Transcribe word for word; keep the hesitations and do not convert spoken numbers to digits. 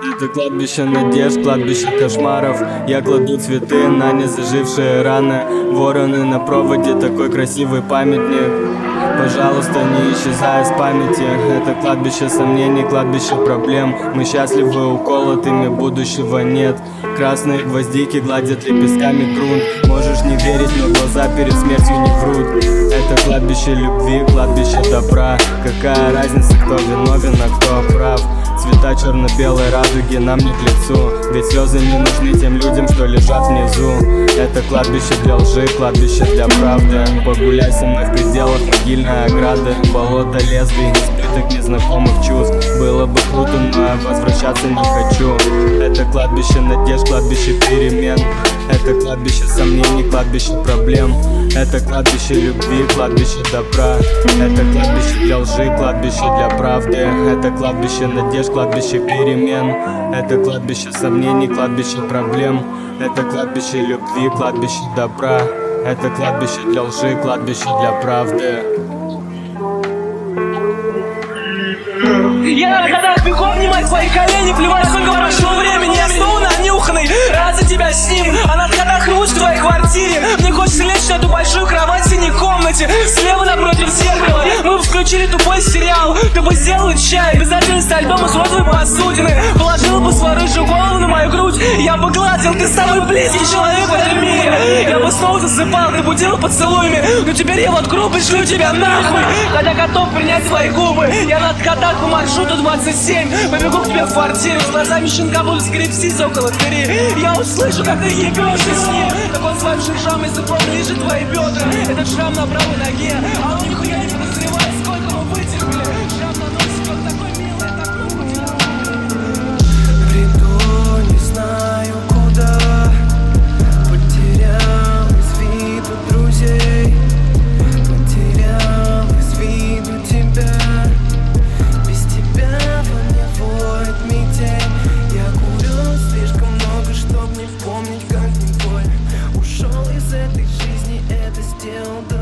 Это кладбище надежд, кладбище кошмаров. Я кладу цветы на незажившие раны. Вороны на проводе, такой красивый памятник. Пожалуйста, не исчезай из памяти. Это кладбище сомнений, кладбище проблем. Мы счастливы уколотыми, будущего нет. Красные гвоздики гладят лепестками грунт. Можешь не верить, но глаза перед смертью не врут. Это кладбище любви, кладбище добра. Какая разница, кто виновен, а кто прав? Цвета черно-белой радуги нам не к лицу. Ведь слезы не нужны тем людям, что лежат внизу. Это кладбище для лжи, кладбище для правды. Погуляй со мной в пределах могильной ограды. Болото лезвий, избыток незнакомых чувств. Было бы круто, но я возвращаться не хочу. Это кладбище надежд, кладбище перемен. Это кладбище сомнений, кладбище проблем. Это кладбище любви, кладбище добра. Это кладбище для лжи, кладбище для правды. Это кладбище надежд, кладбище перемен. Это кладбище сомнений, кладбище проблем. Это кладбище любви, кладбище добра. Это кладбище для лжи, кладбище для правды. Я когда бегом внимать твои колени, плевать, сколько прошло времени. Я снова нанюханный, рад за тебя с ним. А на откатах ручек в твоей квартире. Мне хочется лечь на эту большую кровать в синей комнате. Слева напротив зеркала мы бы включили тупой сериал. Ты бы сделал чай, обязательность альбома с розовой посудины. Положила бы свою рыжую голову на мою грудь. Я бы гладил, ты самый близкий человек в этом мире. Я бы снова засыпал, ты будил поцелуями. Но теперь я вот грубо шлю тебя нахуй. Хотя готов принять твои губы. Я на откатах по маршруту двадцать семь побегу к тебе в квартиру. С глазами щенка буду скрипсить около двери. Я услышу, как ты ебешься с ним. Так он своим шишам из-за крови лежит твои бедра. Этот шрам на правой ноге, а он нихуя не подозревает, сколько мы вытерпели. Шрам на носик, он такой милый, такой потерял. Приду, не знаю куда. Потерял из виду друзей. Потерял из виду тебя. Без тебя во мне воет метель. Я курю слишком много, чтоб не помнить, как не больно. Ушел из этой жизни, это сделал.